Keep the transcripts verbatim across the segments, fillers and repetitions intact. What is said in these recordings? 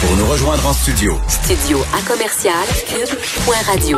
Pour nous rejoindre en studio. Studio à commercial cube point radio.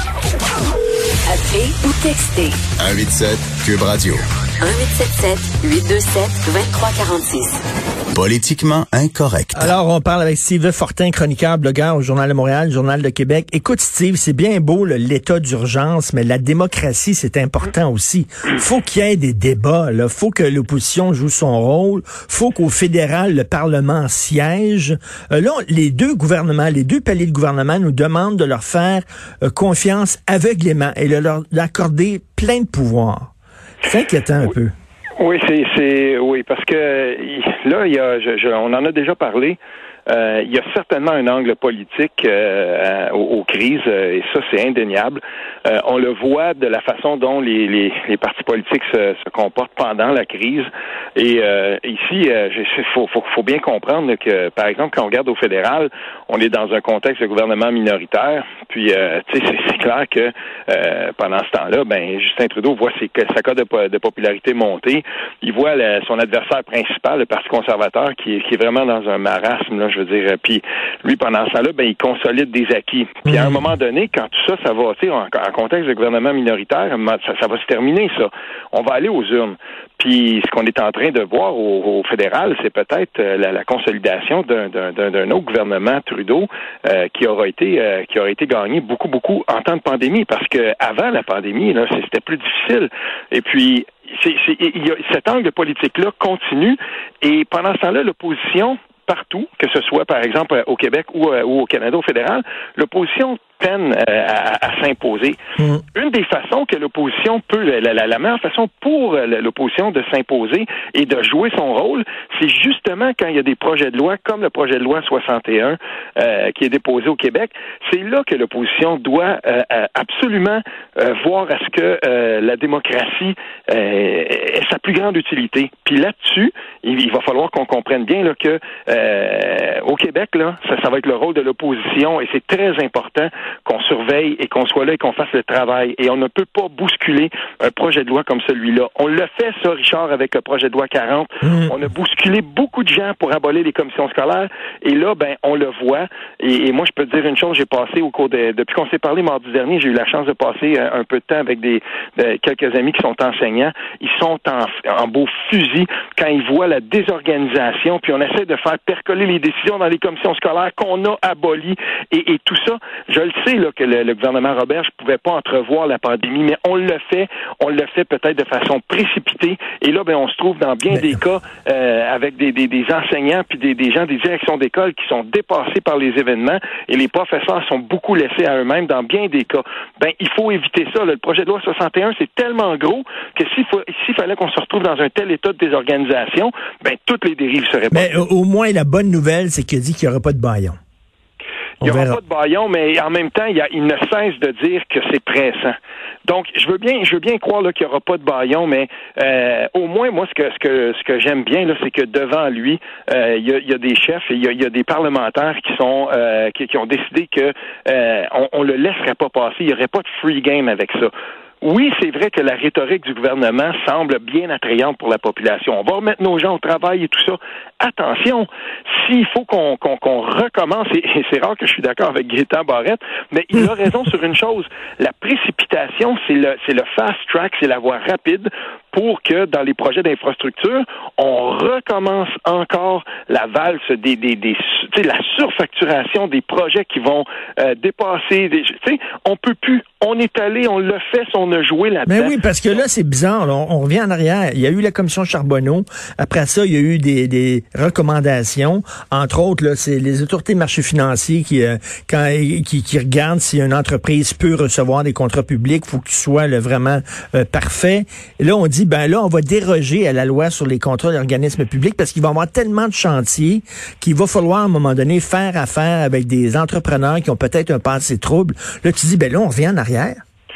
Appelez ou textez. un huit sept Cube Radio. un huit sept sept huit deux sept deux trois quatre six. Politiquement incorrect. Alors, on parle avec Steve Fortin, chroniqueur, blogueur au Journal de Montréal, Journal de Québec. Écoute, Steve, c'est bien beau là, l'état d'urgence, mais la démocratie, c'est important aussi. Faut qu'il y ait des débats. Là. Faut que l'opposition joue son rôle. Faut qu'au fédéral, le Parlement siège. Euh, là, les deux gouvernements, les deux paliers de gouvernement nous demandent de leur faire euh, confiance aveuglément et de leur accorder plein de pouvoirs. C'est inquiétant un peu. Oui, c'est, c'est, oui, parce que là, il y a, je, je, on en a déjà parlé. Euh, il y a certainement un angle politique euh, aux, aux crises, et ça, c'est indéniable. Euh, on le voit de la façon dont les, les, les partis politiques se, se comportent pendant la crise. Et euh, ici, il faut, faut, faut bien comprendre que, par exemple, quand on regarde au fédéral, on est dans un contexte de gouvernement minoritaire. Puis, euh, tu sais, c'est, c'est clair que euh, pendant ce temps-là, ben Justin Trudeau voit ses, sa cote de, de popularité monter. Il voit le, son adversaire principal, le Parti conservateur, qui est, qui est vraiment dans un marasme, là, je veux dire. Puis lui, pendant ça là, ben il consolide des acquis. Puis à un moment donné, quand tout ça, ça va, tu sais, en, en contexte de gouvernement minoritaire, ça, ça va se terminer, ça. On va aller aux urnes. Puis ce qu'on est en train de voir au, au fédéral, c'est peut-être euh, la, la consolidation d'un, d'un, d'un autre gouvernement Trudeau euh, qui aura été euh, qui aura été gagné beaucoup, beaucoup en temps de pandémie. Parce que avant la pandémie, là, c'était plus difficile. Et puis c'est, c'est, il y a, cet angle politique-là continue. Et pendant ce temps-là, l'opposition partout, que ce soit, par exemple, au Québec ou, euh, ou au Canada, au fédéral, l'opposition peine euh, à, à s'imposer. Mmh. Une des façons que l'opposition peut, la, la, la meilleure façon pour l'opposition de s'imposer et de jouer son rôle, c'est justement quand il y a des projets de loi, comme le projet de loi soixante et un euh, qui est déposé au Québec, c'est là que l'opposition doit euh, absolument euh, voir à ce que euh, la démocratie euh, ait sa plus grande utilité. Puis là-dessus, il, il va falloir qu'on comprenne bien là, que euh, au Québec, là, ça, ça va être le rôle de l'opposition et c'est très important qu'on surveille et qu'on soit là et qu'on fasse le travail. Et on ne peut pas bousculer un projet de loi comme celui-là. On l'a fait, ça, Richard, avec le projet de loi quarante. Mmh. On a bousculé beaucoup de gens pour abolir les commissions scolaires. Et là, ben, on le voit. Et, et moi, je peux te dire une chose, j'ai passé au cours de... Depuis qu'on s'est parlé mardi dernier, j'ai eu la chance de passer un, un peu de temps avec des de, quelques amis qui sont enseignants. Ils sont en, en beau fusil quand ils voient la désorganisation, puis on essaie de faire percoler les décisions dans les commissions scolaires qu'on a abolies. Et, et tout ça, je le sais là, que le, le gouvernement Roberge ne pouvait pas entrevoir la pandémie, mais on le fait, on le fait peut-être de façon précipitée. Et là, ben, on se trouve dans bien mais... des cas euh, avec des, des, des enseignants puis des, des gens des directions d'école qui sont dépassés par les événements et les professeurs sont beaucoup laissés à eux-mêmes dans bien des cas. Ben, il faut éviter ça. Là. Le projet de loi soixante et un, c'est tellement gros que s'il, faut, s'il fallait qu'on se retrouve dans un tel état de désorganisation, ben, toutes les dérives seraient mais pas. Mais au moins, la bonne nouvelle, c'est qu'il dit qu'il n'y aura pas de bâillon. Il n'y aura pas de bâillon, mais en même temps, il, y a, il ne cesse de dire que c'est pressant. Donc, je veux bien, je veux bien croire là, qu'il n'y aura pas de bâillon, mais euh, au moins, moi, ce que ce que ce que j'aime bien, là, c'est que devant lui, euh, il, y a, il y a des chefs et il y a, il y a des parlementaires qui sont euh, qui, qui ont décidé que euh, on, on le laisserait pas passer. Il n'y aurait pas de free game avec ça. Oui, c'est vrai que la rhétorique du gouvernement semble bien attrayante pour la population. On va remettre nos gens au travail et tout ça. Attention, s'il faut qu'on, qu'on, qu'on recommence, et, et c'est rare que je suis d'accord avec Gaétan Barrette, mais il a raison sur une chose. La précipitation, c'est le, c'est le fast track, c'est la voie rapide pour que dans les projets d'infrastructure, on recommence encore la valse des, des, des tu sais, la surfacturation des projets qui vont euh, dépasser. Des, tu sais, on peut plus. On est allé, on l'a fait, on a joué là-dedans. Mais oui, parce que là, c'est bizarre. Là. On, on revient en arrière. Il y a eu la commission Charbonneau. Après ça, il y a eu des, des recommandations. Entre autres, là, c'est les autorités de marché financier qui, euh, quand, qui, qui regardent si une entreprise peut recevoir des contrats publics. Il faut que tu sois là, vraiment euh, parfait. Et là, on dit, ben là, on va déroger à la loi sur les contrats d'organismes publics parce qu'il va y avoir tellement de chantiers qu'il va falloir, à un moment donné, faire affaire avec des entrepreneurs qui ont peut-être un passé trouble. Là, tu dis, ben là, on revient en arrière.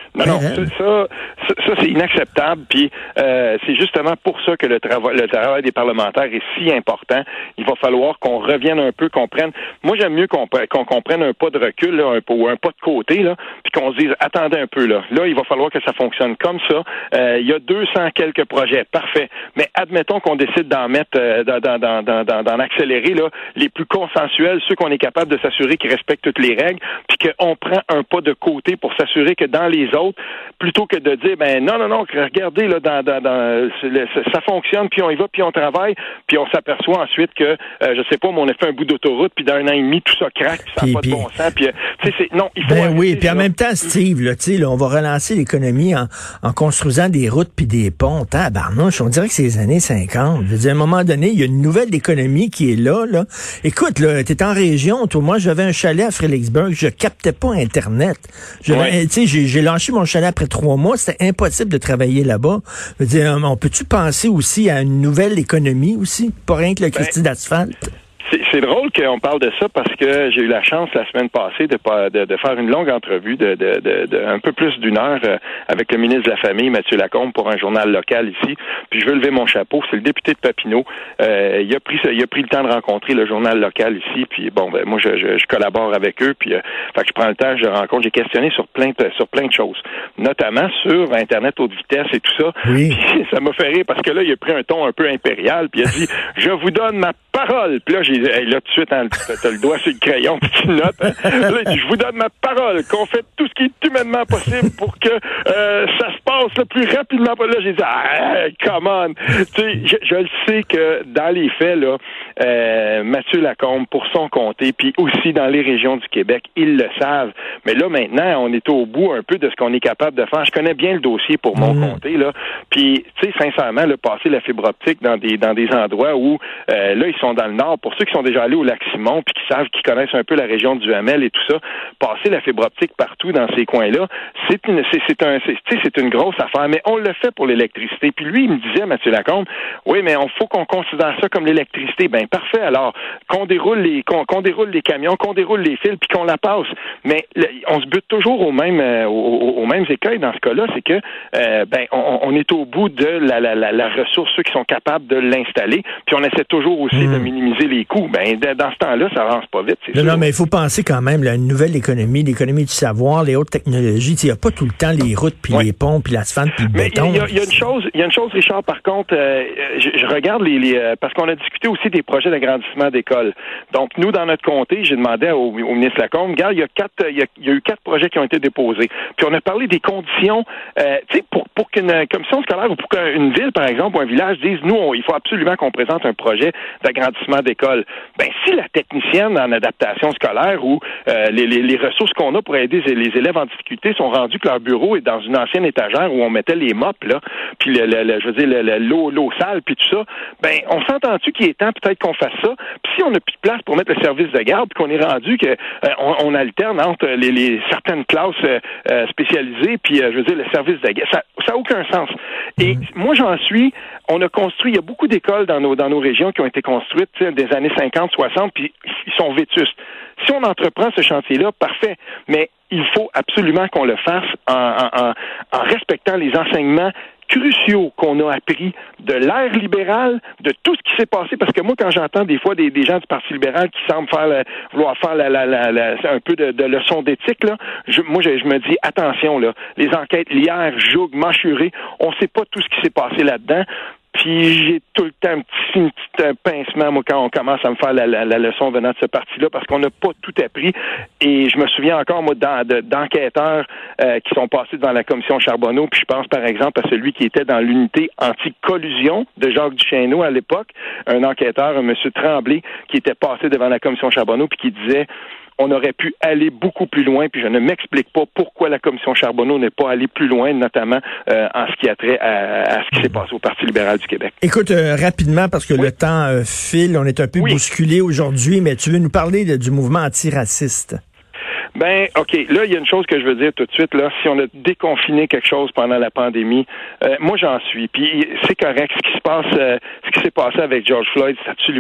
Non, non, ça, ça, ça c'est inacceptable. Puis euh, c'est justement pour ça que le travail, le travail des parlementaires est si important. Il va falloir qu'on revienne un peu, qu'on prenne. Moi, j'aime mieux qu'on, qu'on, qu'on prenne un pas de recul, là, un, ou un pas de côté, là, puis qu'on se dise, attendez un peu, là. Là, il va falloir que ça fonctionne comme ça. Euh, il y a deux cents quelques projets, parfait. Mais admettons qu'on décide d'en mettre, euh, d'en, d'en, d'en, d'en, d'en accélérer là, les plus consensuels, ceux qu'on est capable de s'assurer qu'ils respectent toutes les règles, puis qu'on prend un pas de côté pour s'assurer que dans les autres, plutôt que de dire, ben non, non, non, regardez, là, dans, dans, dans ça fonctionne, puis on y va, puis on travaille, puis on s'aperçoit ensuite que, euh, je sais pas, mais on a fait un bout d'autoroute, puis d'un an et demi, tout ça craque, puis ça n'a pas de bon sens, puis, tu sais, c'est, non, il faut... Ben oui, puis en même temps, Steve, là, tu sais, on va relancer l'économie en, en construisant des routes puis des ponts. Ah, barnouche, on dirait que c'est les années cinquante. Je veux dire, à un moment donné, il y a une nouvelle économie qui est là, là. Écoute, là, t'es en région, toi, moi, j'avais un chalet à Fredericksburg, je captais pas Internet. Je, ouais. Tu sais, j'ai, j'ai lâché mon chalet après trois mois, c'était impossible de travailler là-bas. Je veux dire, on peut-tu penser aussi à une nouvelle économie aussi? Pas rien que le Christie ben, d'asphalte? C'est, c'est drôle qu'on parle de ça parce que j'ai eu la chance la semaine passée de, de, de faire une longue entrevue de, de, de, de un peu plus d'une heure euh, avec le ministre de la Famille, Mathieu Lacombe, pour un journal local ici. Puis je veux lever mon chapeau, c'est le député de Papineau. Euh, il a pris il a pris le temps de rencontrer le journal local ici. Puis bon, ben moi je, je, je collabore avec eux. Puis euh, fait que je prends le temps, je rencontre, j'ai questionné sur plein de, sur plein de choses, notamment sur Internet haute vitesse et tout ça. Oui. Puis ça m'a fait rire parce que là il a pris un ton un peu impérial. Puis il a dit je vous donne ma parole. Puis là j'ai Hey, là, tout de suite, hein, t'as le doigt sur le crayon, puis tu notes. Hein. Là, il dit, je vous donne ma parole qu'on fait tout ce qui est humainement possible pour que euh, ça se passe le plus rapidement. Là, j'ai dit, ah, come on. Tu sais, je, je le sais que dans les faits, là, euh, Mathieu Lacombe, pour son comté, puis aussi dans les régions du Québec, ils le savent. Mais là, maintenant, on est au bout un peu de ce qu'on est capable de faire. Je connais bien le dossier pour mon mmh. comté, là. Puis, tu sais, sincèrement, là, passer la fibre optique dans des dans des endroits où, euh, là, ils sont dans le nord. Pour ceux qui sont déjà allés au Lac-Simon puis qui savent, qui connaissent un peu la région du Hamel et tout ça, passer la fibre optique partout dans ces coins-là, c'est une, c'est, c'est un, c'est, c'est une grosse affaire. Mais on le fait pour l'électricité. Puis lui, il me disait, Mathieu Lacombe, oui, mais on faut qu'on considère ça comme l'électricité. Ben parfait. Alors qu'on déroule les, qu'on, qu'on déroule les camions, qu'on déroule les fils, puis qu'on la passe. Mais le, on se bute toujours au même, euh, aux, aux mêmes écueils dans ce cas-là, c'est que euh, ben on, on est au bout de la, la, la, la ressource, ceux qui sont capables de l'installer. Puis on essaie toujours aussi mmh. de minimiser les coûts. Ben dans ce temps-là, ça avance pas vite, c'est non, sûr. Non, mais il faut penser quand même à une nouvelle économie, l'économie du savoir, les hautes technologies. Il n'y a pas tout le temps les routes, puis oui. les ponts, puis l'asphalte, puis le mais béton. Il y, y, y a une chose, il y a une chose, Richard, par contre, euh, je, je regarde les, les euh, parce qu'on a discuté aussi des projets d'agrandissement d'écoles. Donc, nous, dans notre comté, j'ai demandé au, au ministre Lacombe, regarde, il y a quatre, il y a, il y a eu quatre projets qui ont été déposés. Puis on a parlé des conditions, euh, tu sais, pour, pour qu'une commission scolaire ou pour qu'une ville, par exemple, ou un village dise, nous, on, il faut absolument qu'on présente un projet d'agrandissement d'école. Ben, si la technicienne en adaptation scolaire ou euh, les, les, les ressources qu'on a pour aider les élèves en difficulté sont rendues que leur bureau est dans une ancienne étagère où on mettait les mops, là, puis le, le, le, je veux dire, le, le, l'eau, l'eau sale, puis tout ça, ben, on s'entend-tu qu'il est temps peut-être qu'on fasse ça? Puis si on n'a plus de place pour mettre le service de garde, puis qu'on est rendu que euh, on, on alterne entre les, les certaines classes euh, spécialisées, puis euh, je veux dire, le service de garde, ça n'a aucun sens. Et mmh. moi, j'en suis, on a construit, il y a beaucoup d'écoles dans nos, dans nos régions qui ont été construites des années cinquante, soixante, puis ils sont vétustes. Si on entreprend ce chantier-là, parfait, mais il faut absolument qu'on le fasse en, en, en respectant les enseignements cruciaux qu'on a appris de l'ère libérale, de tout ce qui s'est passé, parce que moi, quand j'entends des fois des, des gens du Parti libéral qui semblent faire la, vouloir faire la, la, la, la, un peu de, de leçon d'éthique, là, je, moi, je, je me dis, attention, là, les enquêtes Lière, Joug, Machuré, on sait pas tout ce qui s'est passé là-dedans. Puis j'ai tout le temps un petit, un petit un pincement, moi, quand on commence à me faire la, la, la leçon venant de ce parti-là, parce qu'on n'a pas tout appris. Et je me souviens encore, moi, d'en, de, d'enquêteurs euh, qui sont passés devant la commission Charbonneau, puis je pense, par exemple, à celui qui était dans l'unité anti-collusion de Jacques Duchesneau à l'époque, un enquêteur, un monsieur Tremblay, qui était passé devant la commission Charbonneau, puis qui disait... on aurait pu aller beaucoup plus loin, puis je ne m'explique pas pourquoi la commission Charbonneau n'est pas allée plus loin, notamment euh, en ce qui a trait à, à ce qui s'est passé au Parti libéral du Québec. Écoute, euh, rapidement, parce que oui. le temps euh, file, on est un peu oui. bousculé aujourd'hui, mais tu veux nous parler de, du mouvement antiraciste? Ben, OK, là, il y a une chose que je veux dire tout de suite, là, si on a déconfiné quelque chose pendant la pandémie, euh, moi, j'en suis, puis c'est correct, ce qui se passe, euh, ce qui s'est passé avec George Floyd, c'est absolument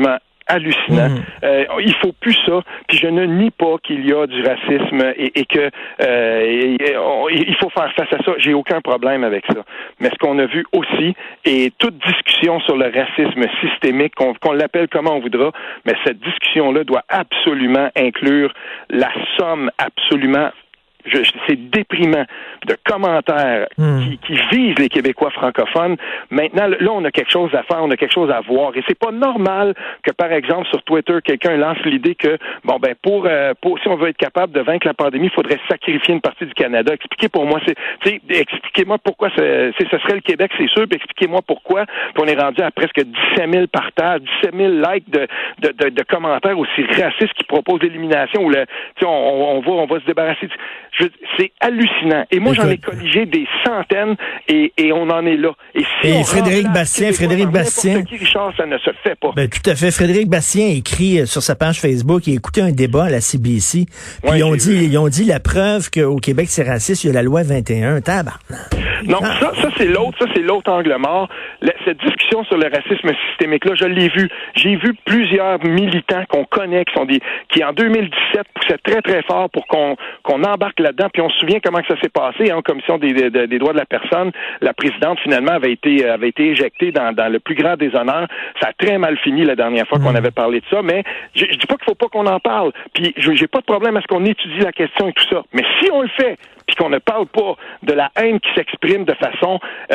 hallucinant. Mmh. Euh, il faut plus ça. Puis je ne nie pas qu'il y a du racisme et, et que euh, et, et, on, il faut faire face à ça. J'ai aucun problème avec ça. Mais ce qu'on a vu aussi, et toute discussion sur le racisme systémique, qu'on, qu'on l'appelle comment on voudra, mais cette discussion-là doit absolument inclure la somme absolument Je, c'est déprimant de commentaires mmh. qui, qui visent les Québécois francophones. Maintenant, là, on a quelque chose à faire, on a quelque chose à voir. Et c'est pas normal que, par exemple, sur Twitter, quelqu'un lance l'idée que, bon, ben, pour, euh, pour si on veut être capable de vaincre la pandémie, il faudrait sacrifier une partie du Canada. Expliquez pour moi, c'est, tu sais, expliquez-moi pourquoi c'est, c'est, ce serait le Québec, c'est sûr, puis expliquez-moi pourquoi. Puis on est rendu à presque dix-sept mille partages, dix-sept mille likes de, de, de, de commentaires aussi racistes qui proposent l'élimination ou le, tu sais, on, on va, on va se débarrasser du... Je, c'est hallucinant. Et moi, Écoute. j'en ai colligé des centaines et, et on en est là. Et, si et on Frédéric Bastien, Frédéric Bastien. Qui, Richard, ça ne se fait pas. Ben, tout à fait. Frédéric Bastien écrit sur sa page Facebook, il a écouté un débat à la C B C. Puis ouais, ils ont dit, vu. ils ont dit la preuve qu'au Québec c'est raciste, il y a la loi vingt et un. Tabarnak. Non, ah. ça, ça c'est l'autre, ça c'est l'autre angle mort. La, cette discussion sur le racisme systémique-là, je l'ai vu. J'ai vu plusieurs militants qu'on connaît, qui sont des, qui en deux mille dix-sept poussaient très très fort pour qu'on, qu'on embarque là-dedans. Puis on se souvient comment que ça s'est passé hein, en commission des, des, des droits de la personne. La présidente finalement avait été avait été éjectée dans, dans le plus grand déshonneur. Ça a très mal fini la dernière fois mmh. qu'on avait parlé de ça. Mais je, je dis pas qu'il faut pas qu'on en parle. Puis je, j'ai pas de problème à ce qu'on étudie la question et tout ça. Mais si on le fait, puis qu'on ne parle pas de la haine qui s'exprime de façon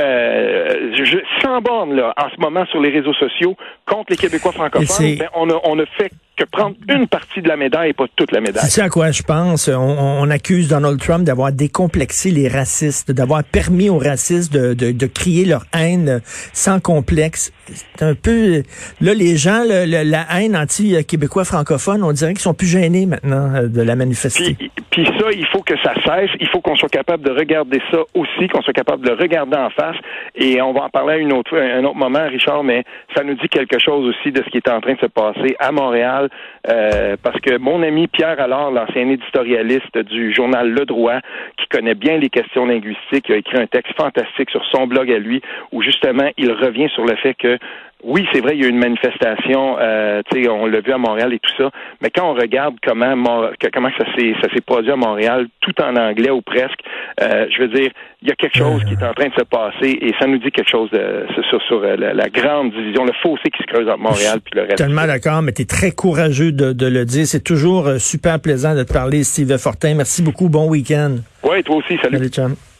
euh, je, sans borne là en ce moment sur les réseaux sociaux contre les Québécois francophones, ben, on a on a fait que prendre une partie de la médaille et pas toute la médaille. C'est ça à quoi je pense. On, on accuse Donald Trump d'avoir décomplexé les racistes, d'avoir permis aux racistes de, de, de crier leur haine sans complexe. C'est un peu... Là, les gens, le, le, la haine anti-québécois francophone, on dirait qu'ils sont plus gênés maintenant de la manifester. Puis, puis ça, il faut que ça cesse. Il faut qu'on soit capable de regarder ça aussi, qu'on soit capable de le regarder en face. Et on va en parler à une autre, un autre moment, Richard, mais ça nous dit quelque chose aussi de ce qui est en train de se passer à Montréal. Euh, parce que mon ami Pierre Allard, l'ancien éditorialiste du journal Le Droit, qui connaît bien les questions linguistiques, a écrit un texte fantastique sur son blog à lui, où justement il revient sur le fait que oui, c'est vrai, il y a eu une manifestation, euh, tu sais, on l'a vu à Montréal et tout ça, mais quand on regarde comment comment ça s'est ça s'est produit à Montréal, tout en anglais ou presque, euh, je veux dire, il y a quelque chose qui est en train de se passer et ça nous dit quelque chose de, sur, sur la, la grande division, le fossé qui se creuse entre Montréal et le reste. Tellement d'accord, mais tu es très courageux de, de le dire. C'est toujours super plaisant de te parler, Steve Fortin. Merci beaucoup. Bon week-end. Oui, toi aussi. Salut. Salut, chum.